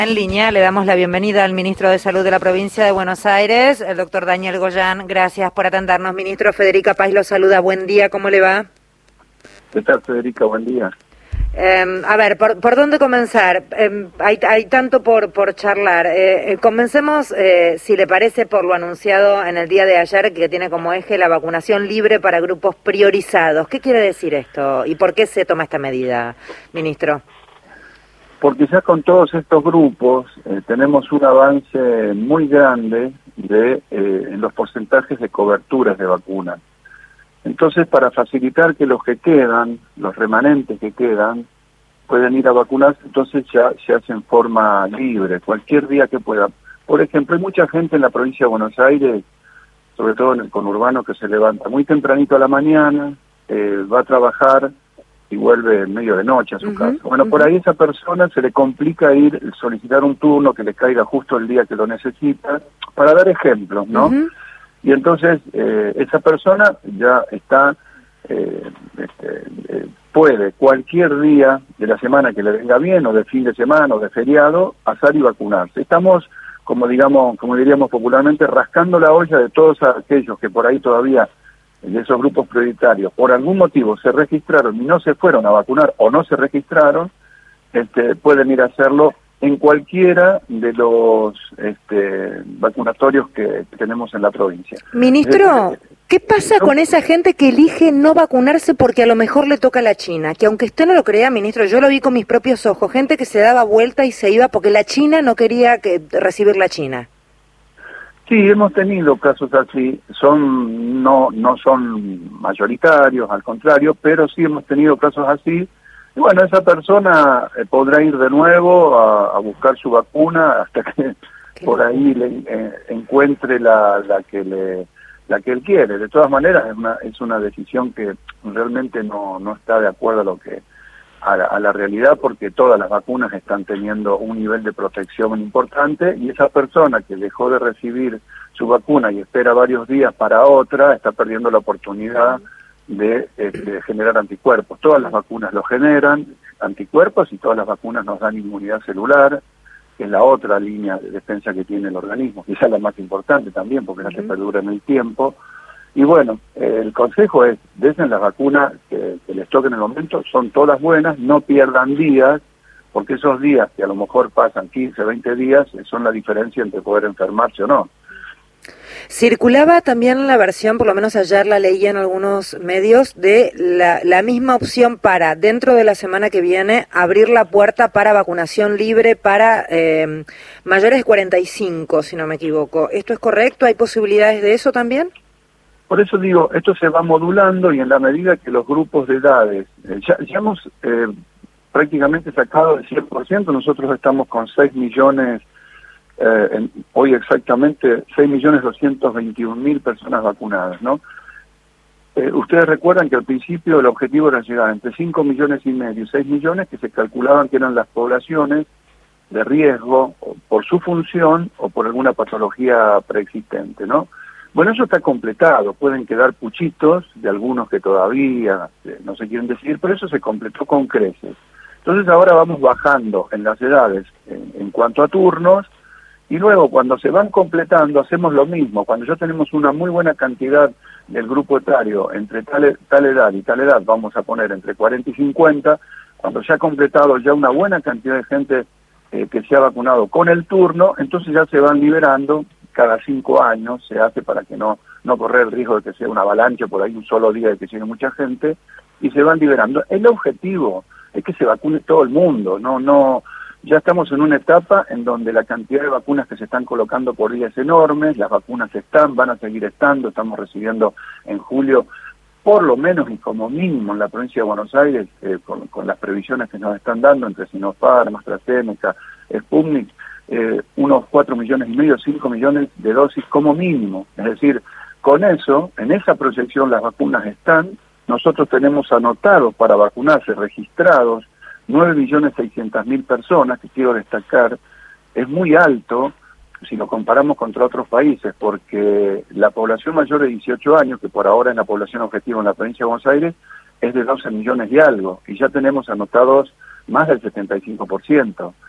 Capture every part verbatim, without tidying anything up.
En línea le damos la bienvenida al ministro de Salud de la provincia de Buenos Aires, el doctor Daniel Goyan. Gracias por atendernos, ministro. Federica Paz lo saluda. Buen día, ¿cómo le va? ¿Qué tal, Federica? Buen día. Eh, a ver, ¿por, por dónde comenzar? Eh, hay, hay tanto por, por charlar. Eh, eh, comencemos, eh, si le parece, por lo anunciado en el día de ayer, que tiene como eje la vacunación libre para grupos priorizados. ¿Qué quiere decir esto? ¿Y por qué se toma esta medida, ministro? Porque ya con todos estos grupos eh, tenemos un avance muy grande de eh, en los porcentajes de coberturas de vacunas. Entonces, para facilitar que los que quedan, los remanentes que quedan, pueden ir a vacunarse, entonces ya se hace en forma libre, cualquier día que pueda. Por ejemplo, hay mucha gente en la provincia de Buenos Aires, sobre todo en el conurbano, que se levanta muy tempranito a la mañana, eh, va a trabajar y vuelve en medio de noche a su uh-huh, casa. Bueno, uh-huh. Por ahí a esa persona se le complica ir, solicitar un turno que le caiga justo el día que lo necesita, para dar ejemplos, ¿no? Uh-huh. Y entonces eh, esa persona ya está, eh, este, eh, puede cualquier día de la semana que le venga bien, o de fin de semana, o de feriado, pasar y vacunarse. Estamos, como digamos, como diríamos popularmente, rascando la olla de todos aquellos que por ahí todavía, de esos grupos prioritarios, por algún motivo se registraron y no se fueron a vacunar o no se registraron, este, pueden ir a hacerlo en cualquiera de los este, vacunatorios que tenemos en la provincia. Ministro, ¿qué pasa con esa gente que elige no vacunarse porque a lo mejor le toca la China? Que aunque usted no lo crea, ministro, yo lo vi con mis propios ojos, gente que se daba vuelta y se iba porque la China no quería que, recibir la China. Sí, hemos tenido casos así, son no no son mayoritarios, al contrario, pero sí hemos tenido casos así. Y bueno, esa persona eh, podrá ir de nuevo a, a buscar su vacuna hasta que ¿Qué? por ahí le, eh, encuentre la, la que le la que él quiere. De todas maneras, es una es una decisión que realmente no no está de acuerdo a lo que A la, a la realidad, porque todas las vacunas están teniendo un nivel de protección importante, y esa persona que dejó de recibir su vacuna y espera varios días para otra, está perdiendo la oportunidad de, eh, de generar anticuerpos. Todas las vacunas lo generan, anticuerpos, y todas las vacunas nos dan inmunidad celular, que es la otra línea de defensa que tiene el organismo, quizás la más importante también, porque no se perdura en el tiempo. Y bueno, eh, el consejo es, desen las vacunas que, que les toquen en el momento, son todas buenas, no pierdan días, porque esos días que a lo mejor pasan quince, veinte días, eh, son la diferencia entre poder enfermarse o no. Circulaba también la versión, por lo menos ayer la leí en algunos medios, de la, la misma opción para, dentro de la semana que viene, abrir la puerta para vacunación libre para eh, mayores de cuarenta y cinco, si no me equivoco. ¿Esto es correcto? ¿Hay posibilidades de eso también? Por eso digo, esto se va modulando, y en la medida que los grupos de edades, eh, ya, ya hemos eh, prácticamente sacado el cien por ciento, nosotros estamos con seis millones, eh, en, hoy exactamente seis millones doscientos veintiún mil personas vacunadas, ¿no? Eh, ustedes recuerdan que al principio el objetivo era llegar entre cinco millones y medio y seis millones, que se calculaban que eran las poblaciones de riesgo por su función o por alguna patología preexistente, ¿no? Bueno, eso está completado, pueden quedar puchitos de algunos que todavía eh, no se quieren decidir, pero eso se completó con creces. Entonces ahora vamos bajando en las edades en, en cuanto a turnos, y luego cuando se van completando hacemos lo mismo. Cuando ya tenemos una muy buena cantidad del grupo etario entre tal, tal edad y tal edad, vamos a poner entre cuarenta y cincuenta, cuando ya ha completado ya una buena cantidad de gente eh, que se ha vacunado con el turno, entonces ya se van liberando. Cada cinco años se hace para que no no correr el riesgo de que sea una avalancha por ahí un solo día de que llegue mucha gente, y se van liberando. El objetivo es que se vacune todo el mundo, no no ya estamos en una etapa en donde la cantidad de vacunas que se están colocando por día es enorme, las vacunas están, van a seguir estando, estamos recibiendo en julio, por lo menos y como mínimo en la provincia de Buenos Aires, eh, con, con las previsiones que nos están dando entre Sinopharm, AstraZeneca, Sputnik, Eh, unos cuatro millones y medio, cinco millones de dosis como mínimo. Es decir, con eso, en esa proyección las vacunas están, nosotros tenemos anotados para vacunarse, registrados, nueve millones seiscientas mil personas, que quiero destacar, es muy alto si lo comparamos contra otros países, porque la población mayor de dieciocho años, que por ahora es la población objetivo en la provincia de Buenos Aires, es de doce millones y algo, y ya tenemos anotados más del setenta y cinco por ciento.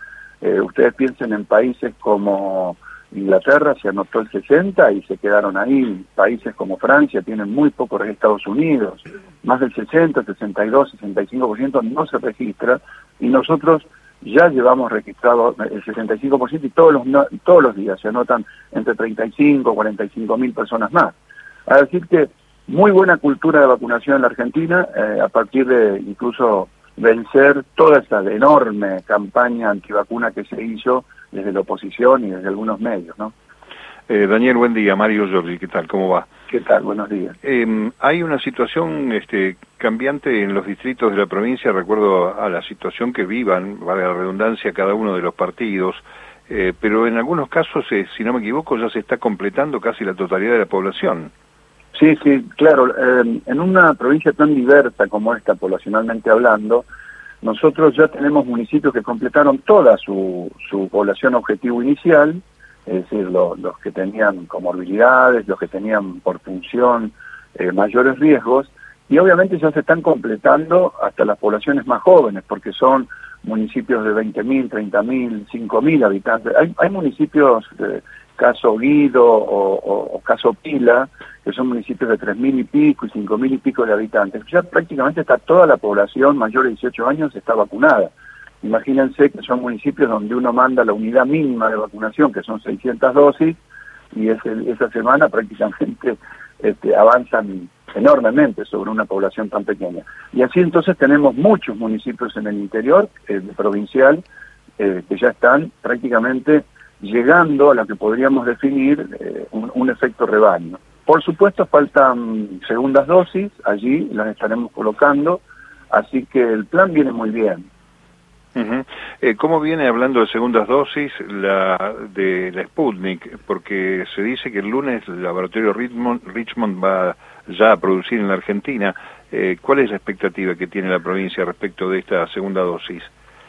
Eh, ustedes piensen en países como Inglaterra, se anotó el sesenta y se quedaron ahí. Países como Francia tienen muy poco, Estados Unidos, más del sesenta, sesenta y dos, sesenta y cinco por ciento no se registra, y nosotros ya llevamos registrado el sesenta y cinco por ciento y todos los, no, todos los días se anotan entre treinta y cinco, cuarenta y cinco mil personas más. A decir que muy buena cultura de vacunación en la Argentina, eh, a partir de incluso vencer toda esa enorme campaña antivacuna que se hizo desde la oposición y desde algunos medios, ¿no? Eh, Daniel, buen día. Mario Giorgi, ¿qué tal? ¿Cómo va? ¿Qué tal? Buenos días. Eh, hay una situación este, cambiante en los distritos de la provincia, recuerdo a la situación que vivan, vale la redundancia, cada uno de los partidos, eh, pero en algunos casos, eh, si no me equivoco, ya se está completando casi la totalidad de la población. Sí, sí, claro. Eh, en una provincia tan diversa como esta, poblacionalmente hablando, nosotros ya tenemos municipios que completaron toda su, su población objetivo inicial, es decir, lo, los que tenían comorbilidades, los que tenían por función eh, mayores riesgos, y obviamente ya se están completando hasta las poblaciones más jóvenes, porque son municipios de veinte mil, treinta mil, cinco mil habitantes. Hay, hay municipios, eh, caso Guido o, o, o caso Pila, que son municipios de tres mil y pico y cinco mil y pico de habitantes. Ya prácticamente está toda la población mayor de dieciocho años está vacunada. Imagínense que son municipios donde uno manda la unidad mínima de vacunación, que son seiscientas dosis, y ese, esa semana prácticamente este, avanzan enormemente sobre una población tan pequeña. Y así entonces tenemos muchos municipios en el interior eh, provincial eh, que ya están prácticamente llegando a lo que podríamos definir eh, un, un efecto rebaño. Por supuesto faltan segundas dosis, allí las estaremos colocando, así que el plan viene muy bien. Uh-huh. eh, ¿Cómo viene, hablando de segundas dosis, la de la Sputnik? Porque se dice que el lunes el laboratorio Richmond, Richmond va ya a producir en la Argentina. Eh, ¿Cuál es la expectativa que tiene la provincia respecto de esta segunda dosis?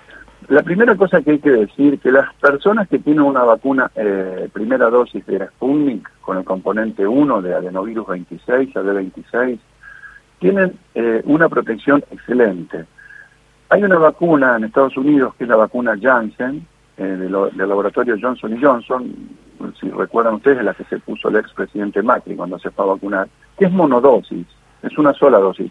La primera cosa que hay que decir, que las personas que tienen una vacuna, eh, primera dosis de la Sputnik, con el componente uno de adenovirus veintiséis, A D veintiséis, tienen eh, una protección excelente. Hay una vacuna en Estados Unidos, que es la vacuna Janssen, eh, del, del laboratorio Johnson y Johnson, si recuerdan ustedes, es la que se puso el expresidente Macri cuando se fue a vacunar, que es monodosis, es una sola dosis,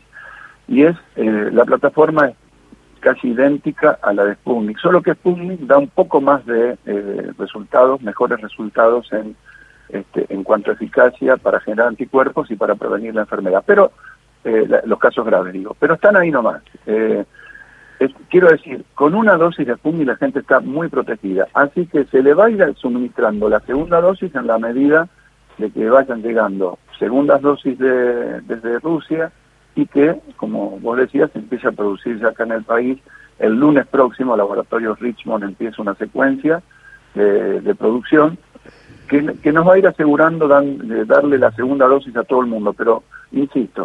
y es eh, la plataforma es casi idéntica a la de Sputnik, solo que Sputnik da un poco más de eh, resultados, mejores resultados en, este, en cuanto a eficacia para generar anticuerpos y para prevenir la enfermedad, pero eh, la, los casos graves, digo, pero están ahí nomás. Eh, es, quiero decir, con una dosis de Sputnik la gente está muy protegida, así que se le va a ir suministrando la segunda dosis en la medida de que vayan llegando segundas dosis de, desde Rusia, y que, como vos decías, se empieza a producir ya acá en el país. El lunes próximo, Laboratorio Richmond empieza una secuencia de, de producción que, que nos va a ir asegurando dan, de darle la segunda dosis a todo el mundo. Pero, insisto,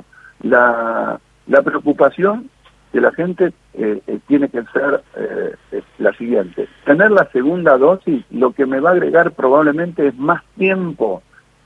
la, la preocupación de la gente eh, eh, tiene que ser eh, la siguiente. Tener la segunda dosis, lo que me va a agregar probablemente es más tiempo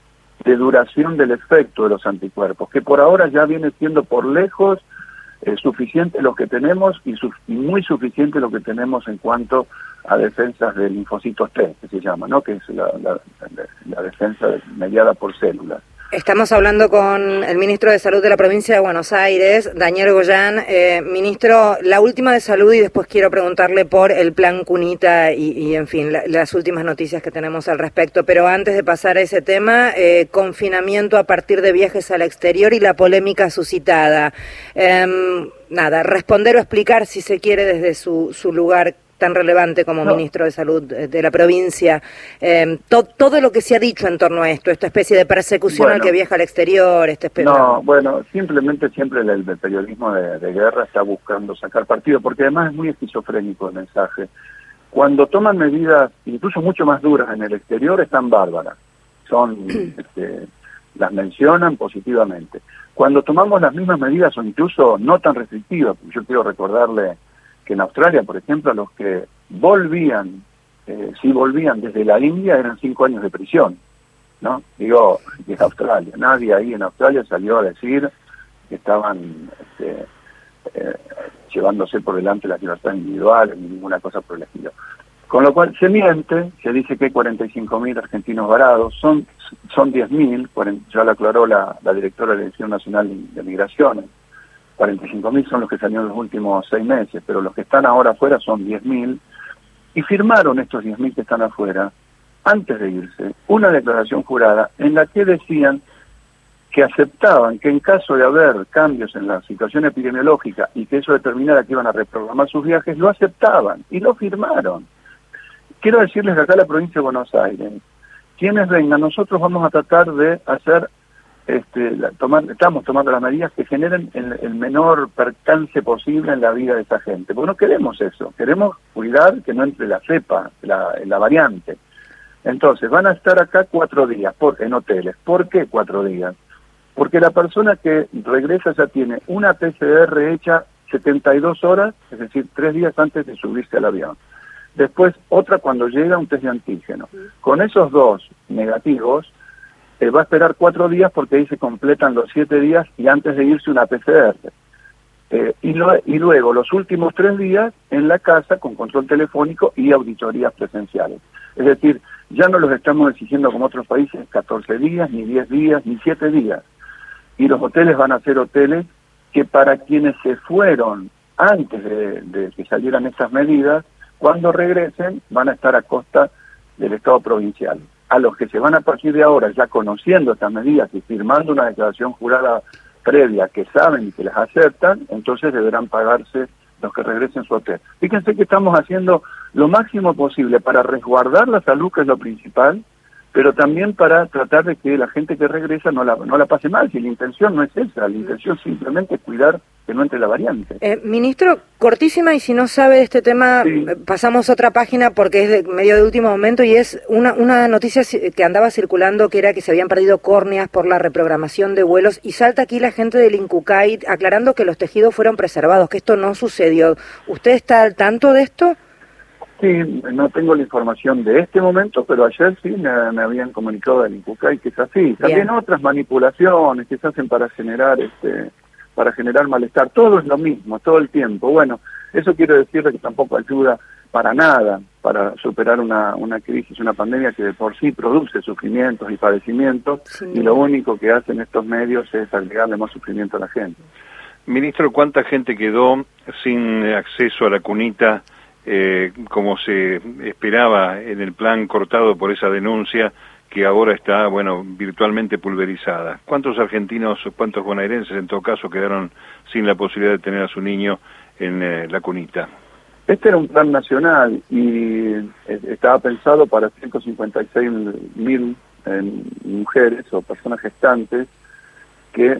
de duración del efecto de los anticuerpos, que por ahora ya viene siendo por lejos eh, suficiente lo que tenemos y, su y muy suficiente lo que tenemos en cuanto a defensas de linfocitos T, que se llama, ¿no? Que es la, la, la, la defensa mediada por células. Estamos hablando con el ministro de Salud de la provincia de Buenos Aires, Daniel Goyan. Eh, ministro, la última de salud, y después quiero preguntarle por el plan Cunita y, y en fin, la, las últimas noticias que tenemos al respecto. Pero antes de pasar a ese tema, eh, confinamiento a partir de viajes al exterior y la polémica suscitada. Eh, nada, responder o explicar, si se quiere, desde su, su lugar tan relevante como no. ministro de Salud de la provincia, eh, to, todo lo que se ha dicho en torno a esto, esta especie de persecución bueno, al que viaja al exterior, este No, no, bueno, simplemente siempre el, el periodismo de, de guerra está buscando sacar partido, porque además es muy esquizofrénico el mensaje. Cuando toman medidas incluso mucho más duras en el exterior, están bárbaras, son, este, las mencionan positivamente. Cuando tomamos las mismas medidas o incluso no tan restrictivas, yo quiero recordarle que en Australia, por ejemplo, los que volvían, eh, si volvían desde la India, eran cinco años de prisión, ¿no? Digo, desde Australia. Nadie ahí en Australia salió a decir que estaban este, eh, llevándose por delante las libertades individuales, ni ninguna cosa por el estilo. Con lo cual se miente, se dice que hay cuarenta y cinco mil argentinos varados, son, son diez mil, ya lo aclaró la, la directora de la Dirección Nacional de Migraciones, cuarenta y cinco mil son los que salieron en los últimos seis meses, pero los que están ahora afuera son diez mil, y firmaron estos diez mil que están afuera, antes de irse, una declaración jurada en la que decían que aceptaban que en caso de haber cambios en la situación epidemiológica y que eso determinara que iban a reprogramar sus viajes, lo aceptaban y lo firmaron. Quiero decirles que acá en la provincia de Buenos Aires, quienes vengan, nosotros vamos a tratar de hacer, este, la, tomar, estamos tomando las medidas que generen el, el menor percance posible en la vida de esa gente, porque no queremos eso, queremos cuidar que no entre la cepa, la, la variante. Entonces, van a estar acá cuatro días por, en hoteles. ¿Por qué cuatro días? Porque la persona que regresa ya tiene una P C R hecha setenta y dos horas, es decir, tres días antes de subirse al avión. Después, otra cuando llega, un test de antígeno. Con esos dos negativos, eh, va a esperar cuatro días porque ahí se completan los siete días y antes de irse una P C R. Eh, y, lo, y luego, los últimos tres días, en la casa, con control telefónico y auditorías presenciales. Es decir, ya no los estamos exigiendo como otros países catorce días, ni diez días, ni siete días. Y los hoteles van a ser hoteles que para quienes se fueron antes de, de que salieran estas medidas, cuando regresen van a estar a costa del Estado provincial. A los que se van a partir de ahora, ya conociendo estas medidas y firmando una declaración jurada previa que saben y que las aceptan, entonces deberán pagarse los que regresen a su hotel. Fíjense que estamos haciendo lo máximo posible para resguardar la salud, que es lo principal, pero también para tratar de que la gente que regresa no la, no la pase mal, si la intención no es esa, la intención simplemente es cuidar que no entre la variante. Eh, ministro, cortísima, y si no sabe de este tema, sí. Pasamos a otra página porque es de medio de último momento, y es una, una noticia que andaba circulando que era que se habían perdido córneas por la reprogramación de vuelos, y salta aquí la gente del INCUCAI aclarando que los tejidos fueron preservados, que esto no sucedió. ¿Usted está al tanto de esto? Sí, no tengo la información de este momento, pero ayer sí me, me habían comunicado del INCUCAI que es así. También Bien. Otras manipulaciones que se hacen para generar este para generar malestar. Todo es lo mismo, todo el tiempo. Bueno, eso quiero decirle que tampoco ayuda para nada para superar una, una crisis, una pandemia que de por sí produce sufrimientos y padecimientos, sí. Y lo único que hacen estos medios es agregarle más sufrimiento a la gente. Ministro, ¿cuánta gente quedó sin acceso a la cunita eh, como se esperaba en el plan cortado por esa denuncia que ahora está, bueno, virtualmente pulverizada? ¿Cuántos argentinos, cuántos bonaerenses en todo caso quedaron sin la posibilidad de tener a su niño en eh, la cunita? Este era un plan nacional y eh, estaba pensado para ciento cincuenta y seis mil eh, mujeres o personas gestantes que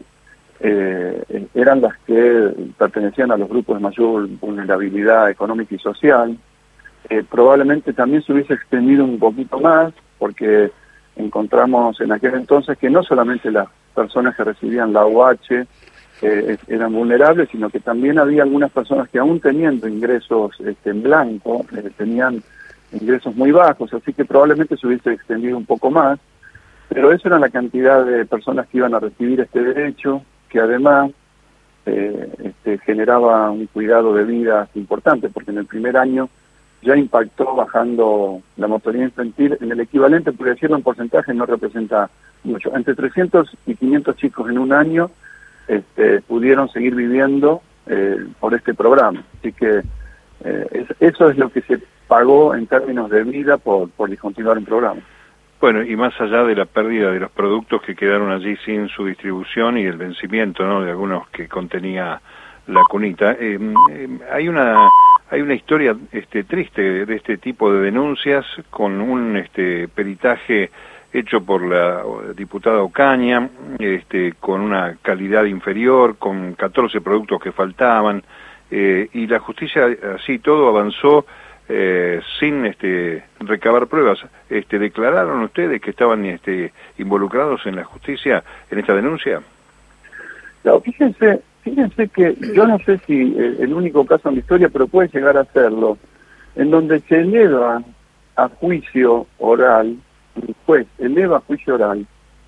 eh, eran las que pertenecían a los grupos de mayor vulnerabilidad económica y social. Eh, probablemente también se hubiese extendido un poquito más porque encontramos en aquel entonces que no solamente las personas que recibían la U H eh, eran vulnerables, sino que también había algunas personas que aún teniendo ingresos este, en blanco, eh, tenían ingresos muy bajos, así que probablemente se hubiese extendido un poco más, pero esa era la cantidad de personas que iban a recibir este derecho, que además eh, este, generaba un cuidado de vida importante, porque en el primer año ya impactó bajando la mortalidad infantil en el equivalente, por decirlo en porcentaje no representa mucho. Entre trescientos y quinientos chicos en un año este, pudieron seguir viviendo eh, por este programa. Así que eh, es, eso es lo que se pagó en términos de vida por, por discontinuar el programa. Bueno, y más allá de la pérdida de los productos que quedaron allí sin su distribución y el vencimiento, ¿no?, de algunos que contenía la cunita, eh, eh, hay una... Hay una historia este, triste de este tipo de denuncias con un este, peritaje hecho por la diputada Ocaña, este, con una calidad inferior, con catorce productos que faltaban, eh, y la justicia así todo avanzó eh, sin este, recabar pruebas. Este, ¿Declararon ustedes que estaban este, involucrados en la justicia en esta denuncia? No, fíjense... Fíjense que yo no sé si eh, el único caso en la historia, pero puede llegar a serlo, en donde se eleva a juicio oral, el juez eleva a juicio oral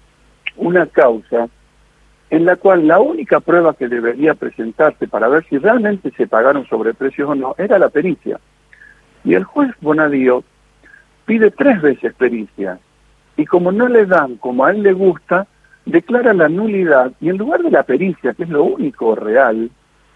una causa en la cual la única prueba que debería presentarse para ver si realmente se pagaron sobreprecios o no, era la pericia. Y el juez Bonadío pide tres veces pericia, y como no le dan como a él le gusta, declara la nulidad, y en lugar de la pericia, que es lo único real,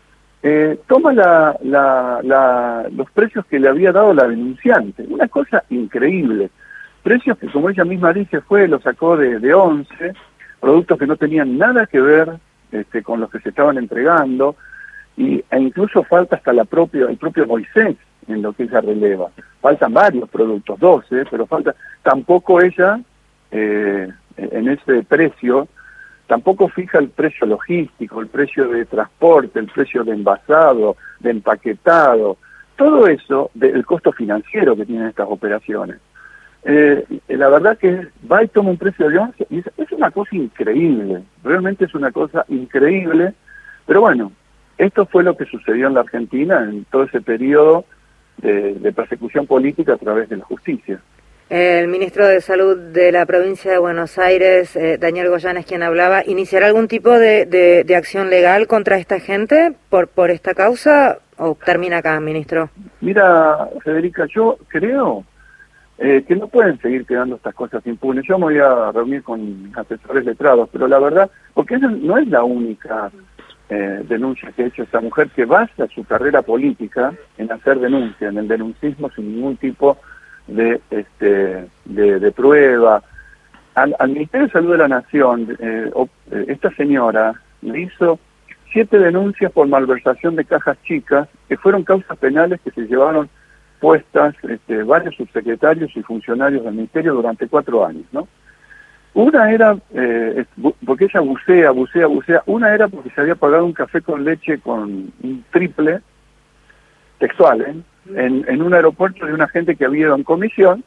eh, toma la, la, la, los precios que le había dado la denunciante. Una cosa increíble. Precios que, como ella misma dice, fue, lo sacó de, de once, productos que no tenían nada que ver este, con los que se estaban entregando, y, e incluso falta hasta la propia, el propio Moisés en lo que ella releva. Faltan varios productos, doce, pero falta, tampoco ella, eh, en ese precio, tampoco fija el precio logístico, el precio de transporte, el precio de envasado, de empaquetado, todo eso, del costo financiero que tienen estas operaciones. Eh, la verdad que va y toma un precio de once, y es, es una cosa increíble, realmente es una cosa increíble, pero bueno, esto fue lo que sucedió en la Argentina en todo ese periodo de, de persecución política a través de la justicia. El ministro de Salud de la provincia de Buenos Aires, eh, Daniel Goyan, es quien hablaba. ¿Iniciará algún tipo de, de, de acción legal contra esta gente por, por esta causa o termina acá, ministro? Mira, Federica, yo creo eh, que no pueden seguir quedando estas cosas impunes. Yo me voy a reunir con asesores letrados, pero la verdad, porque esa no es la única eh, denuncia que ha hecho esta mujer, que basa su carrera política en hacer denuncia, en el denuncismo sin ningún tipo de este de, de prueba. Al, al Ministerio de Salud de la Nación, eh, eh, esta señora le hizo siete denuncias por malversación de cajas chicas, que fueron causas penales que se llevaron puestas este, varios subsecretarios y funcionarios del Ministerio durante cuatro años, ¿no? Una era, eh, porque ella bucea, bucea, bucea, una era porque se había pagado un café con leche con un triple, textual, ¿eh? En, en un aeropuerto de una gente que había ido en comisión.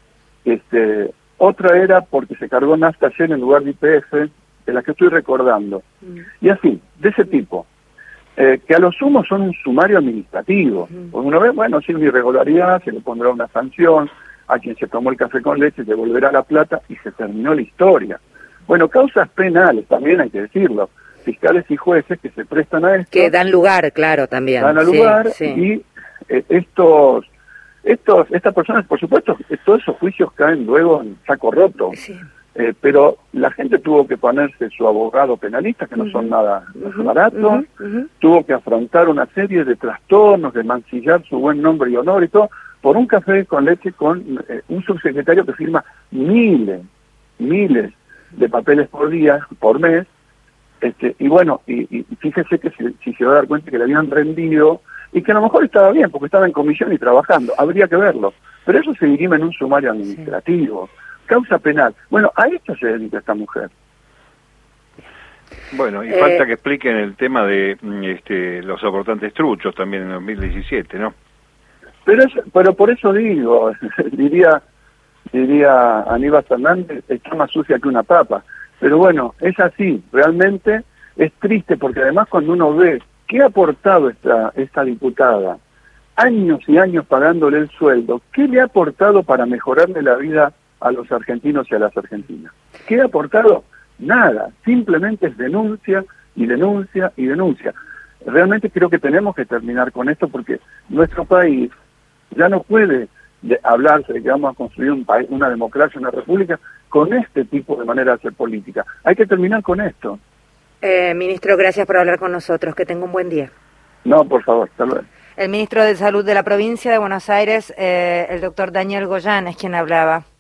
Este, otra era porque se cargó nafta Shell en lugar de Y P F, de la que estoy recordando. Mm. Y así, de ese tipo, eh, que a lo sumo son un sumario administrativo. Mm. Porque uno ve, bueno, si una irregularidad, se le pondrá una sanción, a quien se tomó el café con leche se devolverá la plata y se terminó la historia. Bueno, causas penales, también hay que decirlo, fiscales y jueces que se prestan a esto. Que dan lugar, claro, también. Dan a lugar, sí, sí. Y eh, estos, estos, estas personas, por supuesto, todos esos juicios caen luego en saco roto. Sí. Eh, pero la gente tuvo que ponerse su abogado penalista, que no uh-huh. son nada no son baratos, uh-huh. Uh-huh. tuvo que afrontar una serie de trastornos, de mancillar su buen nombre y honor y todo, por un café con leche con eh, un subsecretario que firma miles, miles de papeles por día, por mes, este, y bueno, y, y fíjese que si, si se va a dar cuenta que le habían rendido, y que a lo mejor estaba bien, porque estaba en comisión y trabajando, habría que verlo, pero eso se dirime en un sumario administrativo. Sí. Causa penal. Bueno, a esto se dedica esta mujer. Bueno, y eh, falta que expliquen el tema de este, los aportantes truchos también en dos mil diecisiete, ¿no? Pero es, pero por eso digo, diría diría Aníbal Fernández, está más sucia que una papa. Pero bueno, es así, realmente es triste, porque además cuando uno ve qué ha aportado esta, esta diputada, años y años pagándole el sueldo, ¿qué le ha aportado para mejorarle la vida a los argentinos y a las argentinas? ¿Qué ha aportado? Nada, simplemente es denuncia y denuncia y denuncia. Realmente creo que tenemos que terminar con esto, porque nuestro país ya no puede de hablarse de que vamos a construir un país, una democracia, una república, con este tipo de manera de hacer política. Hay que terminar con esto. Eh, ministro, gracias por hablar con nosotros. Que tenga un buen día. No, por favor, hasta luego. El ministro de Salud de la provincia de Buenos Aires, eh, el doctor Daniel Goyan, es quien hablaba.